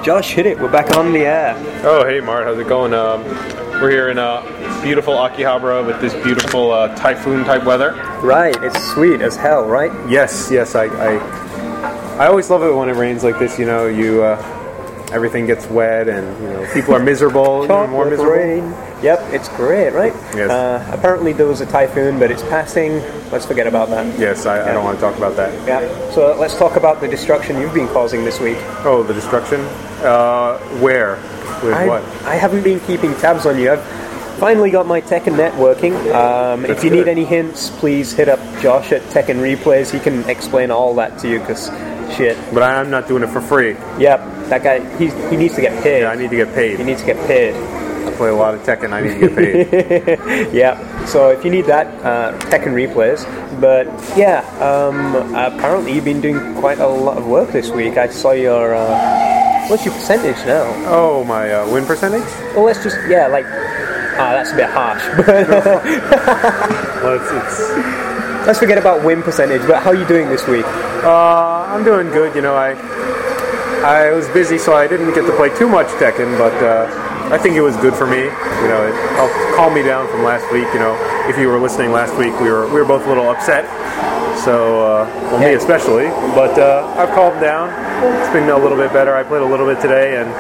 Josh, hit it. We're back on the air. Oh, hey, Mart. How's it going? We're here in beautiful Akihabara with this beautiful typhoon-type weather. Right. It's sweet as hell, right? Yes. I always love it when it rains like this. You know, everything gets wet and people are miserable. Even more miserable. Rain. Yep, it's great, right? Yes. Apparently there was a typhoon, but it's passing. Let's forget about that. Yes, I don't want to talk about that. Yeah. So let's talk about the destruction you've been causing this week. Oh, the destruction? Where? With what? I haven't been keeping tabs on you. I've finally got my Tekken Net working. If you need any hints, please hit up Josh at Tekken Replays. He can explain all that to you, because shit. But I'm not doing it for free. Yep, that guy, he needs to get paid. Yeah, I need to get paid. He needs to get paid. I play a lot of Tekken, I need to get paid. Yeah, so if you need that, Tekken Replays. But yeah, apparently you've been doing quite a lot of work this week. I saw your, what's your percentage now? Oh, my win percentage? Well, let's just, that's a bit harsh. Well, let's forget about win percentage, but how are you doing this week? I'm doing good. I was busy, so I didn't get to play too much Tekken, but I think it was good for me. It helped calm me down from last week. If you were listening last week, we were both a little upset. So, me especially. But I've calmed down. It's been a little bit better. I played a little bit today, and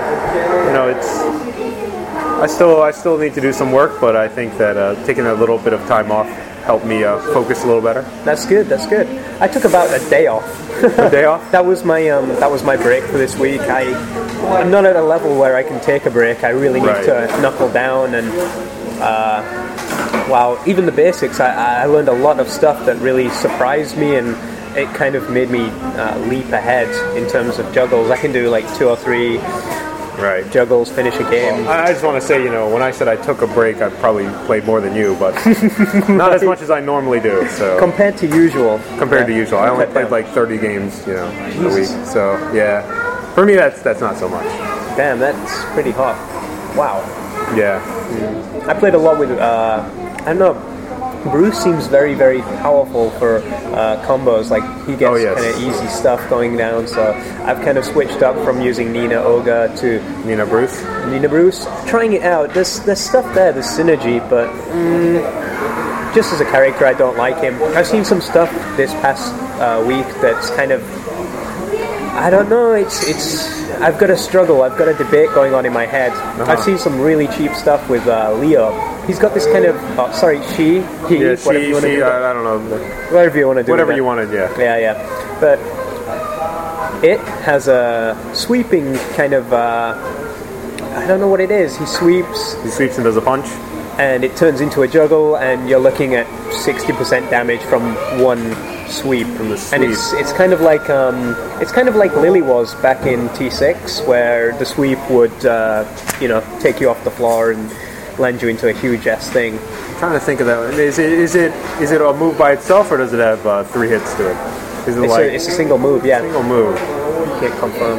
I still need to do some work. But I think that taking a little bit of time off helped me focus a little better. That's good. I took about a day off. A day off? That was my break for this week. I'm not at a level where I can take a break. I really need to knuckle down and even the basics. I learned a lot of stuff that really surprised me, and it kind of made me leap ahead in terms of juggles. I can do like 2 or 3 juggles, finish a game. Well, I just want to say, when I said I took a break, I probably played more than you, but not as much as I normally do. So compared to usual. I only played like 30 games, a week. So yeah, for me that's not so much. Damn, that's pretty hot. Wow. Yeah. I played a lot with. I don't know. Bruce seems very, very powerful for combos. Like, he gets kind of easy stuff going down, so I've kind of switched up from using Nina Oga to Nina Bruce. Trying it out. There's stuff there, there's synergy, but just as a character, I don't like him. I've seen some stuff this past week that's kind of, I don't know, I've got a struggle, I've got a debate going on in my head. I've seen some really cheap stuff with Leo. He's got this kind of, he, whatever you want to do. I don't know. Whatever you want to do. Whatever you want to, yeah. Yeah. But it has a sweeping kind of, I don't know what it is. He sweeps. He sweeps and does a punch. And it turns into a juggle, and you're looking at 60% damage from one sweep. And it's kind of like Lily was back in T6, where the sweep would take you off the floor and land you into a huge ass thing. I'm trying to think of that one. Is it a move by itself, or does it have 3 hits to it? It's a single move, yeah. Single move. Can't confirm.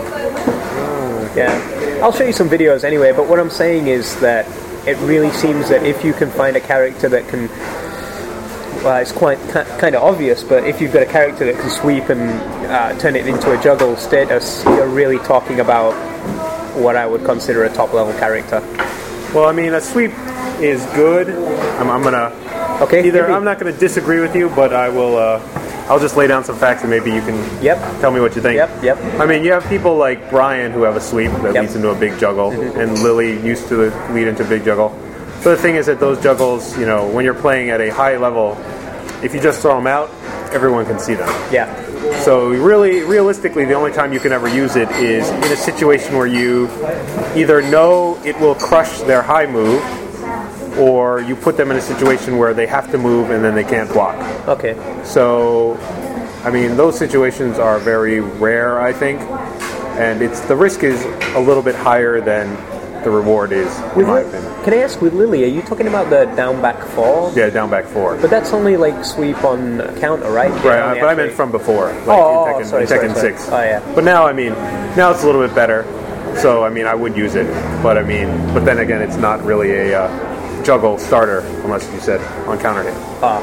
Yeah. I'll show you some videos anyway, but what I'm saying is that it really seems that if you can find a character that can, it's quite kind of obvious, but if you've got a character that can sweep and turn it into a juggle status, you're really talking about what I would consider a top level character. Well, I mean, a sweep is good. I'm gonna. Okay. I'm not gonna disagree with you, but I will. I'll just lay down some facts, and maybe you can tell me what you think. Yep. I mean, you have people like Brian who have a sweep that leads into a big juggle, and Lily used to lead into a big juggle. But the thing is that those juggles, when you're playing at a high level, if you just throw them out, everyone can see them. Yeah. So realistically, the only time you can ever use it is in a situation where you either know it will crush their high move, or you put them in a situation where they have to move and then they can't block. Okay. So, I mean, those situations are very rare, I think, and the risk is a little bit higher than the reward is, in my opinion. Can I ask, with Lily, are you talking about the down back 4? Yeah, down back 4. But that's only like sweep on counter, right? Right, but I meant from before, in Tekken 6. Oh, yeah. But now it's a little bit better, so, I mean, I would use it, but then again, it's not really a juggle starter, unless you said on counter hit.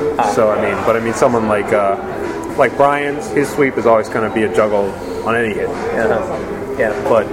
So, someone like Brian's, his sweep is always going to be a juggle on any hit. Yeah. But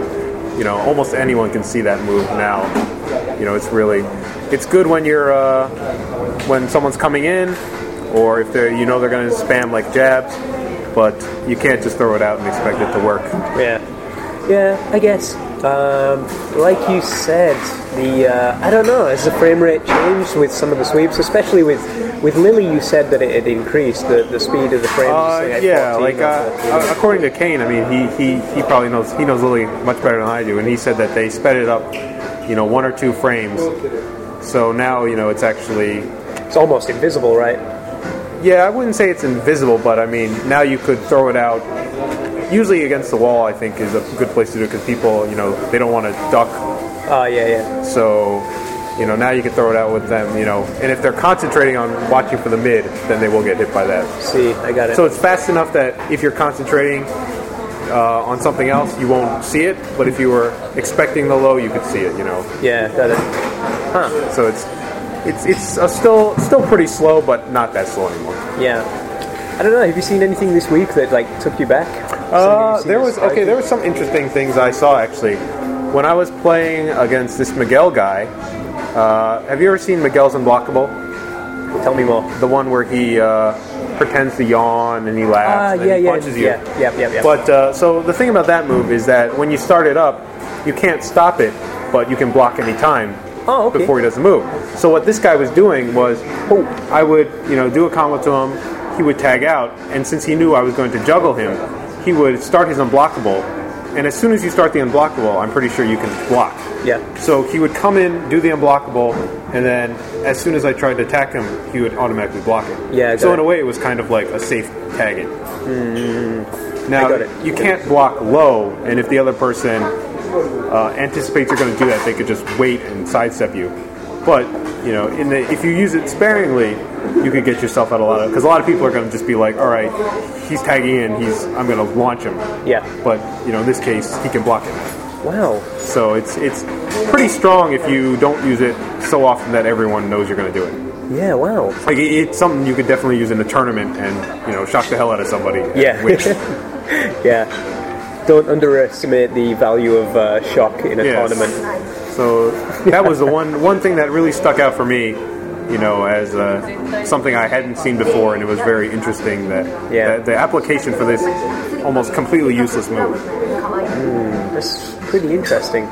you know, almost anyone can see that move now. You know, it's good when you're when someone's coming in, or if they're they're going to spam like jabs, but you can't just throw it out and expect it to work. Yeah, I guess. Like you said, I don't know, has the frame rate changed with some of the sweeps, especially with Lily? You said that it had increased the speed of the frames. Yeah, like according to Kane, I mean, he probably knows Lily much better than I do, and he said that they sped it up, 1 or 2 frames. So now it's almost invisible, right? Yeah, I wouldn't say it's invisible, but I mean now you could throw it out. Usually against the wall, I think, is a good place to do it because people, they don't want to duck. Yeah. So, now you can throw it out with them, and if they're concentrating on watching for the mid, then they will get hit by that. See, I got it. So it's fast enough that if you're concentrating on something else, you won't see it, but if you were expecting the low, you could see it, Yeah, got it. Huh. So it's still pretty slow, but not that slow anymore. Yeah. I don't know, have you seen anything this week that, took you back? There was some interesting things I saw, actually. When I was playing against this Miguel guy, have you ever seen Miguel's Unblockable? Tell me more. The one where he pretends to yawn and he laughs and he punches you. Yeah. But, so the thing about that move is that when you start it up, you can't stop it, but you can block any time before he doesn't move. So what this guy was doing was, I would, do a combo to him, he would tag out, and since he knew I was going to juggle him, he would start his unblockable, and as soon as you start the unblockable, I'm pretty sure you can block. Yeah. So he would come in, do the unblockable, and then as soon as I tried to attack him, he would automatically block it. Yeah. So in a way, it was kind of like a safe tagging. Now, you can't block low, and if the other person anticipates you're going to do that, they could just wait and sidestep you. But if you use it sparingly, you could get yourself out a lot of, because a lot of people are going to just be like, all right, he's tagging in, I'm going to launch him. Yeah. But in this case, he can block it. Wow. So it's pretty strong if you don't use it so often that everyone knows you're going to do it. Yeah. Wow. Like it's something you could definitely use in a tournament and shock the hell out of somebody. Yeah. Yeah. Don't underestimate the value of shock in a tournament. So that was the one thing that really stuck out for me, as something I hadn't seen before, and it was very interesting that the application for this almost completely useless move. That's pretty interesting.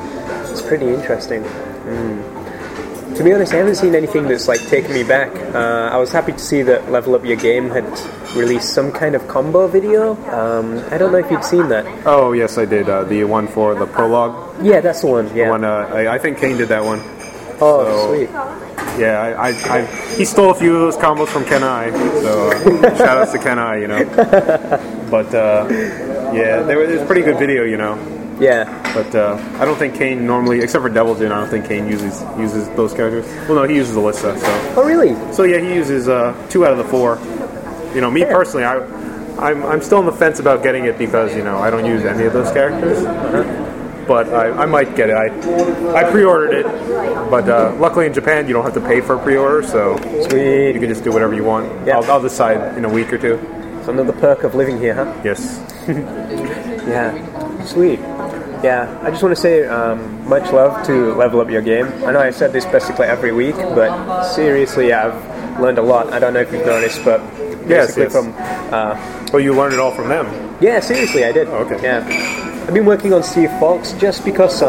To be honest, I haven't seen anything that's taken me back. I was happy to see that Level Up Your Game had released some kind of combo video. I don't know if you'd seen that. Oh yes, I did. The one for the prologue. Yeah, that's the one. Yeah. The one, I think Kane did that one. Oh, so, sweet. Yeah, he stole a few of those combos from Kenai. So shout outs to Kenai, But there was a pretty good video, Yeah. But I don't think Kane normally, except for Devil Jin, I don't think Kane uses those characters. Well, no, he uses Alyssa. So. Oh, really? So yeah, he uses 2 out of the 4. Me personally, I'm still on the fence about getting it because I don't use any of those characters. But I might get it. I pre-ordered it, but luckily in Japan you don't have to pay for a pre-order, so sweet. You can just do whatever you want. Yeah. I'll decide in a week or 2. It's another perk of living here, huh? Yes. Yeah. Sweet. Yeah, I just want to say much love to Level Up Your Game. I know I said this basically every week, but seriously, I've learned a lot. I don't know if you've noticed, but basically from... you learned it all from them? Yeah, seriously, I did. Oh, okay. Yeah. I've been working on Steve Fox just because,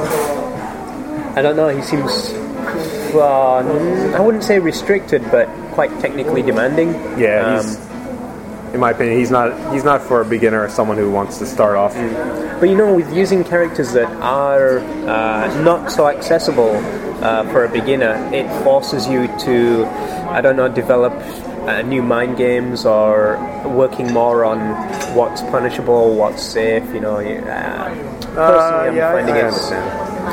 I don't know, he seems, I wouldn't say restricted, but quite technically demanding. Yeah, in my opinion, he's not for a beginner or someone who wants to start off. But with using characters that are not so accessible for a beginner, it forces you to, I don't know, develop new mind games or working more on what's punishable, what's safe, personally I'm finding I understand.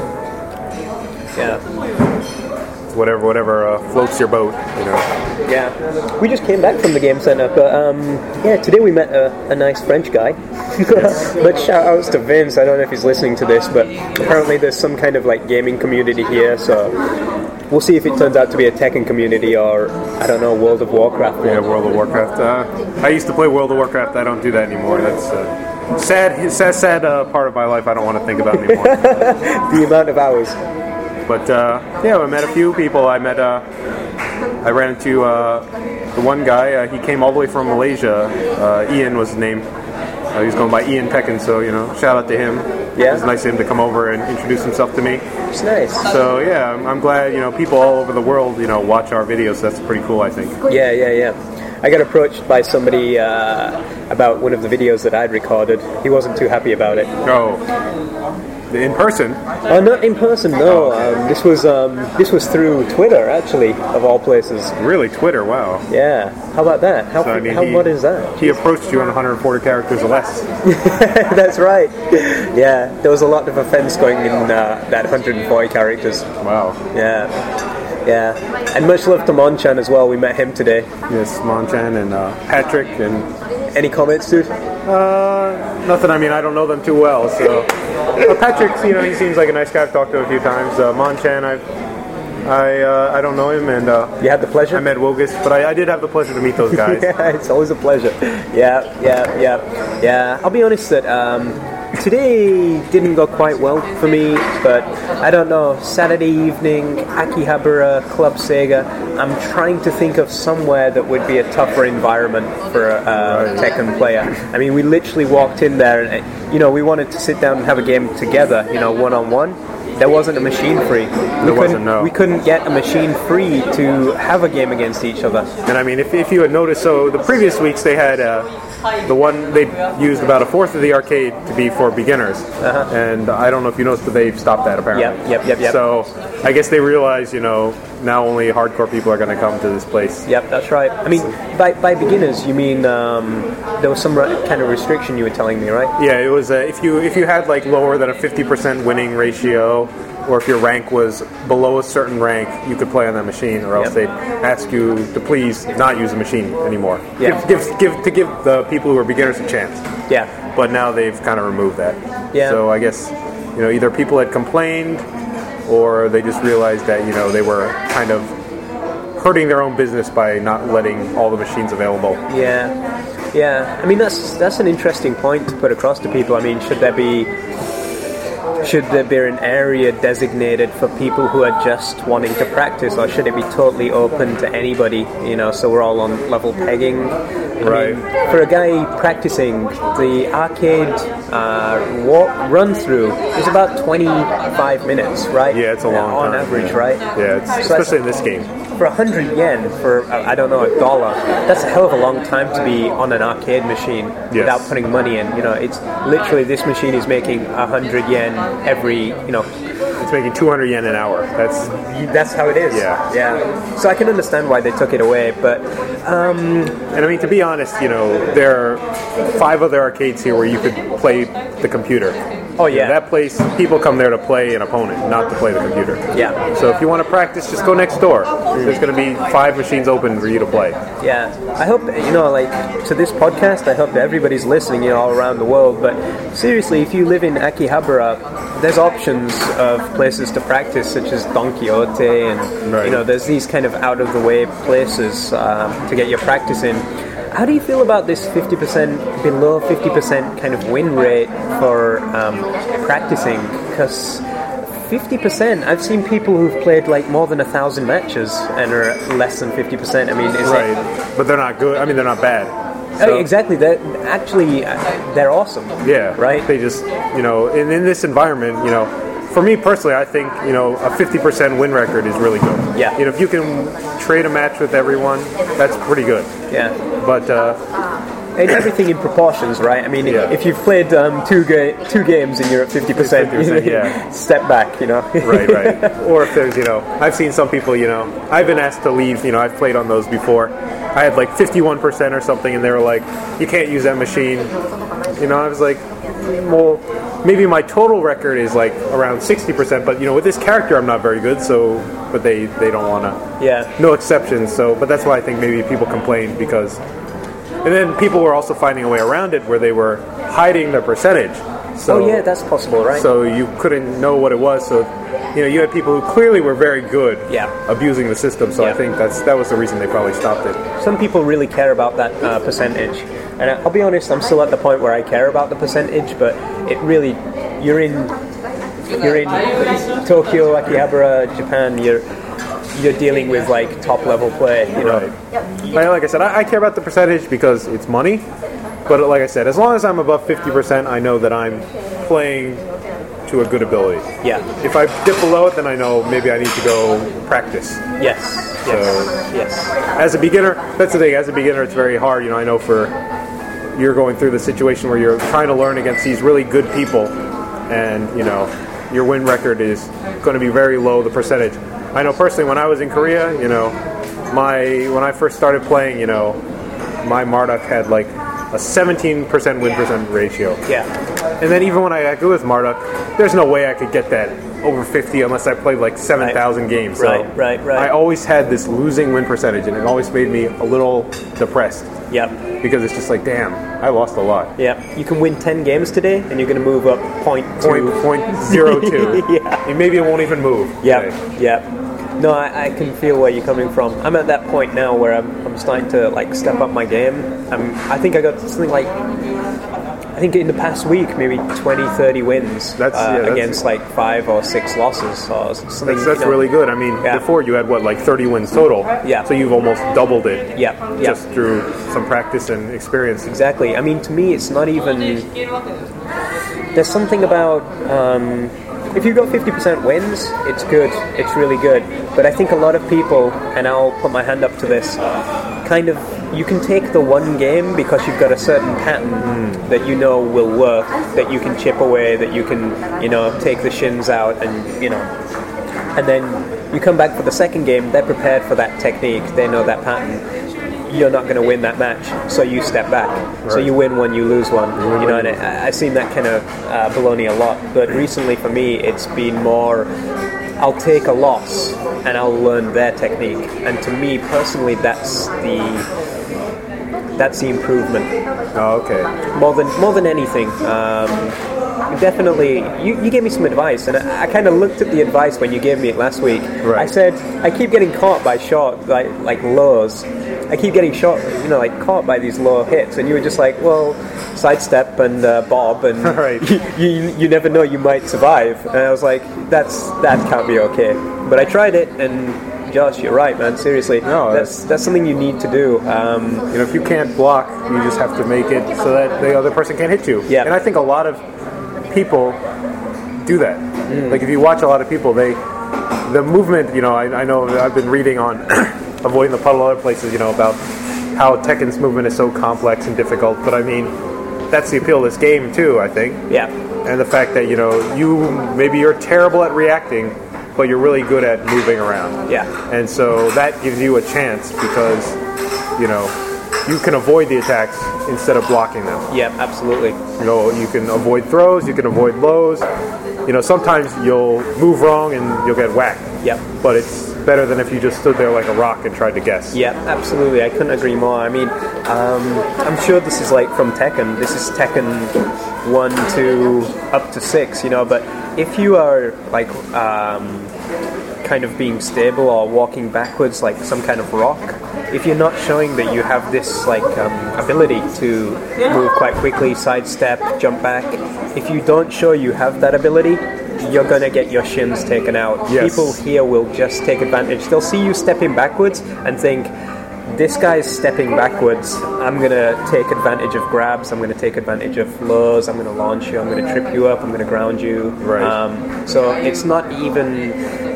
Yeah. Whatever floats your boat, Yeah. We just came back from the game center, but today we met a nice French guy. But shout outs to Vince. I don't know if he's listening to this, but apparently there's some kind of gaming community here, so we'll see if it turns out to be a Tekken community or, I don't know, World of Warcraft. Yeah, World of Warcraft. I used to play World of Warcraft. I don't do that anymore. That's sad part of my life I don't want to think about anymore. The amount of hours. But yeah, I met a few people. I ran into the one guy. He came all the way from Malaysia. Ian was his name. He was going by Ian Tekken, so shout out to him. Yeah. It was nice of him to come over and introduce himself to me. It's nice. So yeah, I'm glad people all over the world watch our videos. That's pretty cool, I think. Yeah. I got approached by somebody about one of the videos that I'd recorded. He wasn't too happy about it. Oh, in person? Oh, not in person. No. This was through Twitter, actually, of all places. Really, Twitter? Wow. Yeah. How about that? What is that? He approached you on 140 characters or less. That's right. Yeah, there was a lot of offense going in that 140 characters. Wow. Yeah. And much love to Monchan as well. We met him today. Yes, Monchan and Patrick. And any comments, dude? Nothing. I mean, I don't know them too well. So Patrick, he seems like a nice guy. I've talked to him a few times. Monchan, I don't know him, and you had the pleasure. I met Wogus, but I did have the pleasure to meet those guys. Yeah, it's always a pleasure. Yeah. I'll be honest that today didn't go quite well for me, but I don't know. Saturday evening, Akihabara, Club Sega. I'm trying to think of somewhere that would be a tougher environment for a Tekken player. I mean, we literally walked in there, and we wanted to sit down and have a game together, one-on-one. There wasn't a machine free. We couldn't get a machine free to have a game against each other. And I mean, if you had noticed, so the previous weeks they had they used about a fourth of the arcade to be for beginners, and I don't know if you noticed, but they've stopped that apparently. Yep. So I guess they realize, now only hardcore people are going to come to this place. Yep, that's right. I mean, by beginners, you mean there was some kind of restriction you were telling me, right? Yeah, it was if you had like lower than a 50% winning ratio, or if your rank was below a certain rank, you could play on that machine, or else they'd ask you to please not use the machine anymore. Yeah. Give the people who are beginners a chance. Yeah. But now they've kind of removed that. Yeah. So I guess either people had complained, or they just realized that they were kind of hurting their own business by not letting all the machines available. Yeah. I mean, that's an interesting point to put across to people. I mean, should there be an area designated for people who are just wanting to practice, or should it be totally open to anybody, so we're all on level pegging? I mean, for a guy practicing, the arcade run through is about 25 minutes, right? Yeah, it's a long time. On average, right? Yeah, especially in this game. For 100 yen, for, I don't know, $1, that's a hell of a long time to be on an arcade machine without putting money in. It's literally, this machine is making 100 yen every, It's making 200 yen an hour. That's how it is. Yeah. So I can understand why they took it away, but... And I mean, to be honest, there are 5 other arcades here where you could play the computer. Oh, yeah. That place, people come there to play an opponent, not to play the computer. Yeah. So if you want to practice, just go next door. There's going to be 5 machines open for you to play. Yeah. I hope, to this podcast, I hope that everybody's listening, all around the world. But seriously, if you live in Akihabara, there's options of places to practice, such as Don Quixote, and, there's these kind of out-of-the-way places to get your practice in. How do you feel about this 50%, below 50% kind of win rate for practicing? Because 50%, I've seen people who've played like more than 1,000 matches and are less than 50%. I mean, but they're not good. I mean, they're not bad. So, exactly. They're awesome. Yeah. Right? They just, in this environment, for me personally, I think, a 50% win record is really good. Yeah. If you can trade a match with everyone, that's pretty good. Yeah. But... and everything in proportions, right? I mean, if you've played two games and you're at 50%, step back, Right. Or if there's, I've seen some people, I've been asked to leave, I've played on those before. I had like 51% or something, and they were like, you can't use that machine. I was like, well, maybe my total record is like around 60%, but with this character I'm not very good, so, but they don't want to. Yeah. No exceptions, so, but that's why I think maybe people complained, because, and then people were also finding a way around it where they were hiding their percentage. So, that's possible, right? So you couldn't know what it was, so, you had people who clearly were very good abusing the system, so I think that was the reason they probably stopped it. Some people really care about that percentage. And I'll be honest, I'm still at the point where I care about the percentage, but it really, you're in Tokyo, Akihabara, Japan. You're dealing with like top level play, you know. Right. Like I said, I care about the percentage because it's money. But like I said, as long as I'm above 50%, I know that I'm playing to a good ability. Yeah. If I dip below it, then I know maybe I need to go practice. Yes. Yes. As a beginner, that's the thing. As a beginner, it's very hard. You know, I know you're going through the situation where you're trying to learn against these really good people, and you know, your win record is going to be very low. The percentage. I know personally, when I was in Korea, you know, when I first started playing, you know, my Marduk had like a 17% win percent ratio. Yeah. And then even when I got good with Marduk, there's no way I could get that over 50 unless I played like 7,000 games. So right. I always had this losing win percentage, and it always made me a little depressed. Yep. Because it's just like, damn, I lost a lot. Yep. You can win 10 games today, and you're going to move up 0.02. Yeah. And maybe it won't even move. Yep. No, I can feel where you're coming from. I'm at that point now where I'm starting to like step up my game. I think I got something like, I think in the past week, maybe 20, 30 wins against like 5 or 6 losses. So something, that's really good. I mean, before you had, like 30 wins total? Yeah. So you've almost doubled it. Yeah. Just through some practice and experience. Exactly. I mean, to me, it's not even... There's something about... if you've got 50% wins, it's good. It's really good. But I think a lot of people, and I'll put my hand up to this, kind of, you can take the one game because you've got a certain pattern that you know will work, that you can chip away, that you can, you know, take the shins out, and, you know, and then you come back for the second game, they're prepared for that technique, they know that pattern. You're not going to win that match, so you step back. Right. So you win one, you lose one. You know, and I've seen that kind of baloney a lot. But recently, for me, it's been more. I'll take a loss and I'll learn their technique. And to me personally, that's the improvement. Oh, okay. More than anything. Definitely, you gave me some advice, and I kind of looked at the advice when you gave me it last week. Right. I said, I keep getting caught by short, like lows. I keep getting shot, you know, like caught by these low hits, and you were just like, well, sidestep and bob, and right. you never know, you might survive. And I was like, that can't be okay. But I tried it, and Josh, you're right, man. Seriously, no, that's something you need to do. You know, if you can't block, you just have to make it so that the other person can't hit you. Yeah. And I think a lot of people do that. Like if you watch a lot of people, the movement. You know, I know I've been reading on avoiding the puddle other places. You know, about how Tekken's movement is so complex and difficult. But I mean, that's the appeal of this game too, I think. Yeah. And the fact that, you know, you're terrible at reacting, but you're really good at moving around. Yeah. And so that gives you a chance because, you know, you can avoid the attacks instead of blocking them. Yeah, absolutely. You know, you can avoid throws, you can avoid lows. You know, sometimes you'll move wrong and you'll get whacked. Yeah. But it's better than if you just stood there like a rock and tried to guess. Yeah, absolutely. I couldn't agree more. I mean, I'm sure this is like from Tekken. This is Tekken 1 to up to 6, you know, but if you are like kind of being stable or walking backwards like some kind of rock, if you're not showing that you have this like ability to move quite quickly, sidestep, jump back, if you don't show you have that ability, you're going to get your shins taken out. Yes. People here will just take advantage. They'll see you stepping backwards and think, this guy's stepping backwards, I'm going to take advantage of grabs, I'm going to take advantage of lows, I'm going to launch you, I'm going to trip you up, I'm going to ground you. Right. So it's not even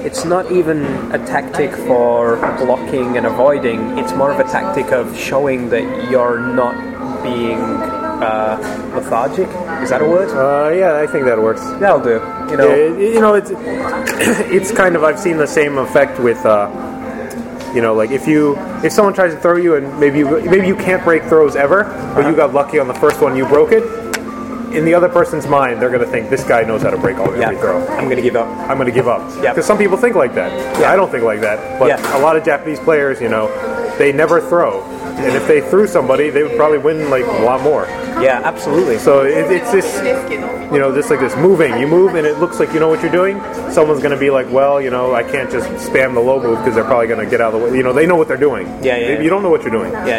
a tactic for blocking and avoiding, it's more of a tactic of showing that you're not being lethargic. Is that a word? Yeah, I think that works. That'll do. You know, you know, it's kind of, I've seen the same effect with, you know, like if someone tries to throw you and maybe you can't break throws ever, but you got lucky on the first one, you broke it. In the other person's mind, they're going to think this guy knows how to break every throw. I'm going to give up. I'm going to give up. Yeah. Because some people think like that. Yeah. I don't think like that. But a lot of Japanese players, you know, they never throw. And if they threw somebody, they would probably win like a lot more. Yeah, absolutely. So it's this, you know, just like this moving. You move and it looks like you know what you're doing. Someone's going to be like, well, you know, I can't just spam the low move because they're probably going to get out of the way. You know, they know what they're doing. Yeah. You don't know what you're doing. Yeah.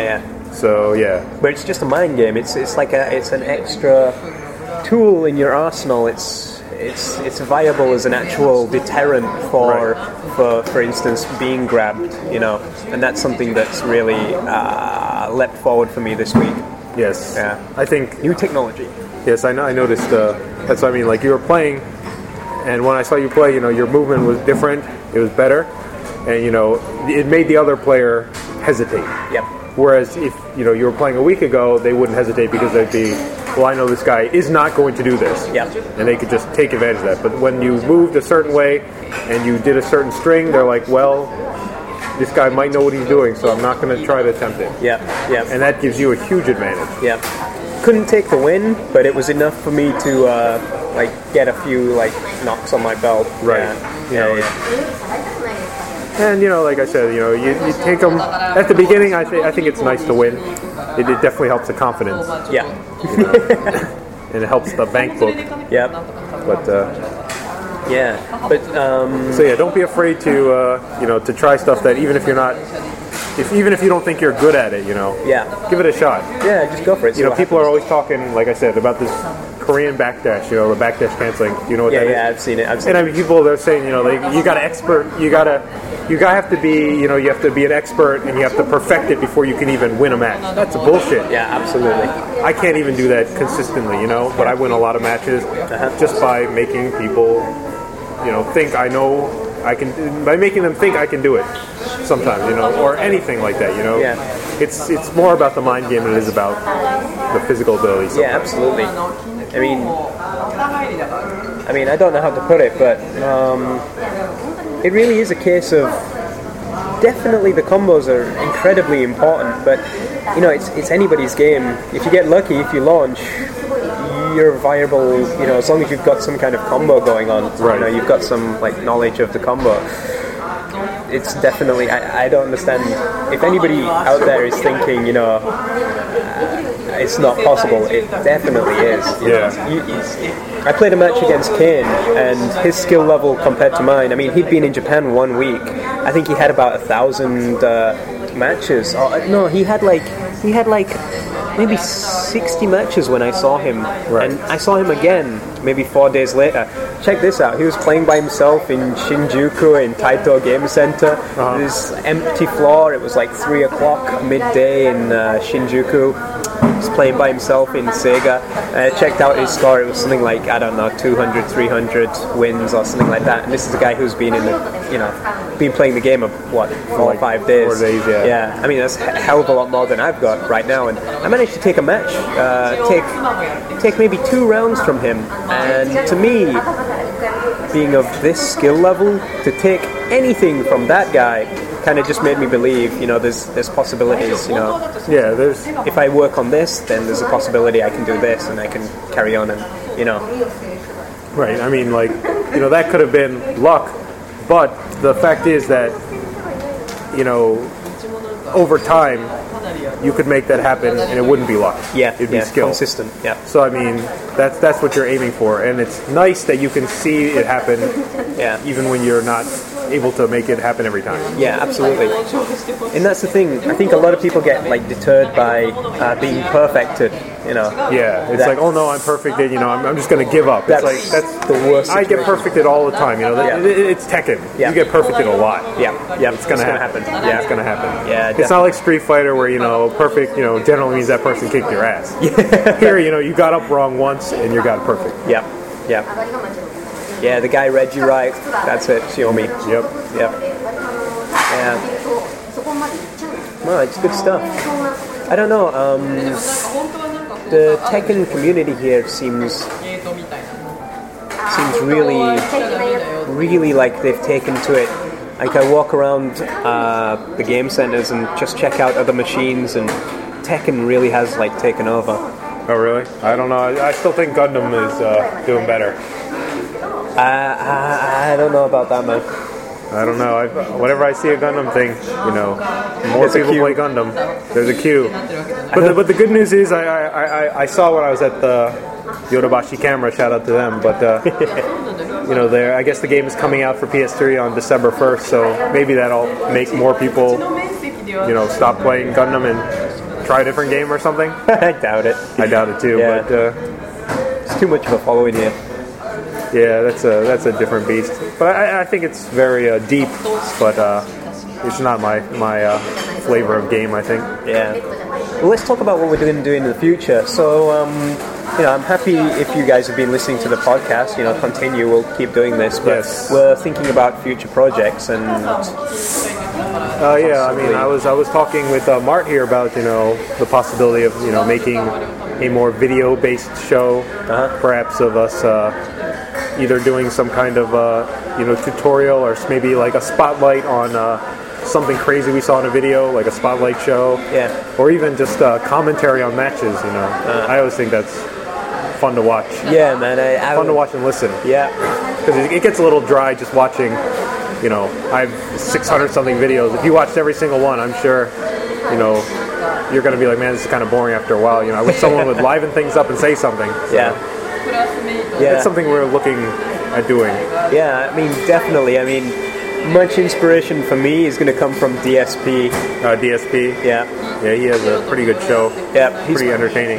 So yeah, But it's just a mind game. It's an extra tool in your arsenal. It's viable as an actual deterrent for instance, being grabbed. And that's something that's really leapt forward for me this week. yes. Yeah. I think New technology. yes. I know. I noticed. That's what I mean. Like you were playing, and when I saw you play, your movement was different. It was better, and it made the other player hesitate. Yep. Whereas if you were playing a week ago, they wouldn't hesitate because they'd be, well, I know this guy is not going to do this, Yeah. and they could just take advantage of that. But when you moved a certain way and you did a certain string, they're like, well, this guy might know what he's doing, so I'm not going to try to attempt it. Yeah. Yeah. And that gives you a huge advantage. Yeah. Couldn't take the win, but it was enough for me to get a few knocks on my belt. Right. Yeah. And like I said, you take them at the beginning. I think it's nice to win. It definitely helps the confidence, Yeah. and it helps the bank book. Yeah. But Yeah. But so yeah, don't be afraid to to try stuff that even if you're not, even if you don't think you're good at it, yeah. give it a shot. Yeah. Just go for it. See what People are happens. always talking, like I said, about this Korean backdash. The backdash canceling. You know what Yeah. that is? Yeah. I've seen it. And I mean, people they're saying, you got to expert, you gotta have to be, you have to be an expert and you have to perfect it before you can even win a match. That's bullshit. Yeah. Absolutely. I can't even do that consistently, but I win a lot of matches just by making people, think I know I can, by making them think I can do it sometimes, or anything like that, Yeah. It's more about the mind game than it is about the physical ability. Yeah. Absolutely. I mean, I don't know how to put it, but it really is a case of definitely the combos are incredibly important, but it's anybody's game. If you get lucky, if you launch, you're viable. As long as you've got some kind of combo going on, Right. You've got some knowledge of the combo. It's definitely. I don't understand if anybody out there is thinking, it's not possible. It definitely is. I played a match against Kane, and his skill level compared to mine. I mean, he'd been in Japan 1 week. I think he had about 1,000 matches. No, he had maybe 60 matches when I saw him, Right. and I saw him again maybe 4 days later. Check this out. He was playing by himself in Shinjuku in Taito Game Center. This empty floor. It was 3 o'clock midday in Shinjuku. He's playing by himself in Sega. Checked out his score. It was something like, I don't know, 200, 300 wins or something like that. And this is a guy who's been been playing the game of 4 or 5 days. 4 days, yeah. Yeah, I mean that's a hell of a lot more than I've got right now. And I managed to take a match, take maybe 2 rounds from him. And to me, being of this skill level, to take anything from that guy kind of just made me believe, there's possibilities, Yeah, there's if I work on this, then there's a possibility I can do this and I can carry on and, right. I mean, that could have been luck, but the fact is that, over time, you could make that happen and it wouldn't be luck. yeah, It'd be skill. consistent, yeah. So I mean, that's what you're aiming for, and it's nice that you can see it happen, Yeah. even when you're not able to make it happen every time. Yeah, absolutely. And that's the thing. I think a lot of people get deterred by being perfected. Yeah, it's That- like, oh no, I'm perfected. I'm just going to give up. That's, That's the worst. I get situation. perfected all the time. Yeah. It's Tekken. Yeah. You get perfected a lot. Yeah, yeah, It's gonna happen. Yeah, It's gonna happen. Yeah, It's not like Street Fighter where perfect. Generally means that person kicked your ass. Here, you got up wrong once and you got perfect. Yeah, yeah. Yeah, the guy read you right. That's it, Xiaomi. Yep. Yep. Yeah. Well, it's good stuff. I don't know. The Tekken community here seems really like they've taken to it. Like I walk around the game centers and just check out other machines, and Tekken really has taken over. Oh really? I don't know. I still think Gundam is doing better. I don't know about that, man. I don't know. Whenever I see a Gundam thing, more There's a people queue. play Gundam. There's a queue. But the good news is I saw when I was at the Yodobashi Camera. Shout out to them. But I guess the game is coming out for PS3 on December 1st. So maybe that'll make more people stop playing Gundam and try a different game or something. I doubt it. I doubt it too. Yeah. But It's too much of a following here. yeah, that's a different beast. But I think it's very deep. But it's not my flavor of game, I think. Yeah. Well, let's talk about what we're going to do in the future. So, I'm happy if you guys have been listening to the podcast. Continue. We'll keep doing this. But Yes. we're thinking about future projects and. Yeah, I mean, I was talking with Mart here about the possibility of making a more video-based show, perhaps of us either doing some kind of tutorial or maybe like a spotlight on something crazy we saw in a video, like a spotlight show, or even just commentary on matches. I always think that's fun to watch. Yeah, man. Fun to watch and listen. Yeah. Because it gets a little dry just watching. I have 600 something videos. If you watched every single one, I'm sure, you're going to be like, man, this is kind of boring after a while. I wish someone would liven things up and say something. So Yeah. That's something we're looking at doing. Yeah, I mean, definitely. I mean, much inspiration for me is going to come from DSP. DSP. Yeah. Yeah, he has a pretty good show. Yeah, he's Pretty entertaining.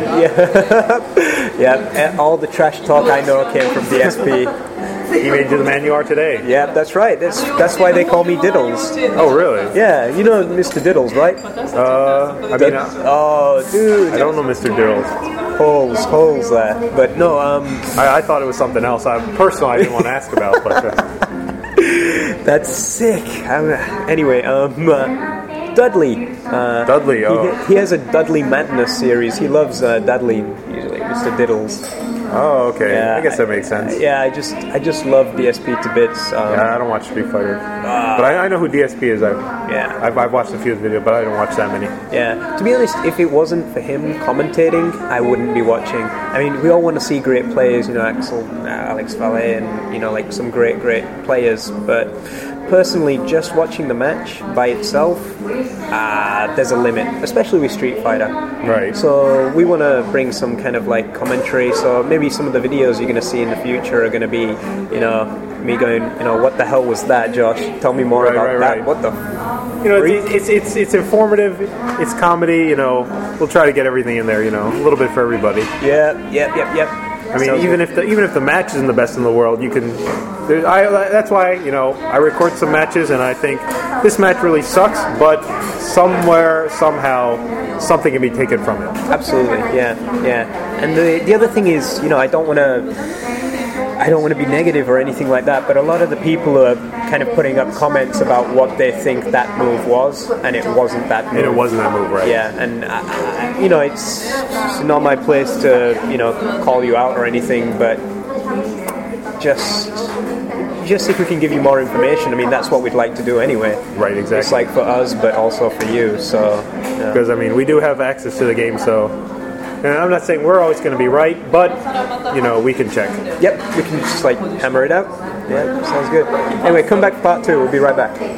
Yeah, all the trash talk I know came from DSP. He made you the man you are today. Yeah, that's right. That's why they call me Diddles. Oh, really? Yeah, you know Mr. Diddles, right? I mean, Oh, dude. I don't know Mr. Diddles. Holes there. But no, I thought it was something else. Personally, I didn't want to ask about, but that's sick. Anyway, Dudley. Dudley. Oh, He has a Dudley Madness series. He loves Dudley usually, Mr. Diddles. oh, okay. Yeah, I guess that makes sense. Yeah, I just love DSP to bits. Yeah, I don't watch Street Fighter, but I know who DSP is. I've watched a few of his videos, but I don't watch that many. Yeah, to be honest, if it wasn't for him commentating, I wouldn't be watching. I mean, we all want to see great players, Alex Valle, and like some great players. But personally, just watching the match by itself, there's a limit, especially with Street Fighter. Right. So we want to bring some kind of like commentary. So maybe some of the videos you're going to see in the future are going to be, me going, what the hell was that, Josh? Tell me more about that. Right. What the? It's informative. It's comedy. We'll try to get everything in there. A little bit for everybody. Yep. I mean, even if the match isn't the best in the world, you can. That's why I record some matches, and I think this match really sucks, but somewhere, somehow, something can be taken from it. Absolutely, yeah. And the other thing is, I don't want to be negative or anything like that, but a lot of the people are kind of putting up comments about what they think that move was, and it wasn't that move. And it wasn't that move, right? Yeah, and it's not my place to call you out or anything, but just if we can give you more information, I mean, that's what we'd like to do anyway. Right, exactly. It's like for us, but also for you. So because I mean, we do have access to the game, so. And I'm not saying we're always going to be right, but we can check. Yep, we can just hammer it out. Yeah, sounds good. Anyway, come back for part 2. We'll be right back.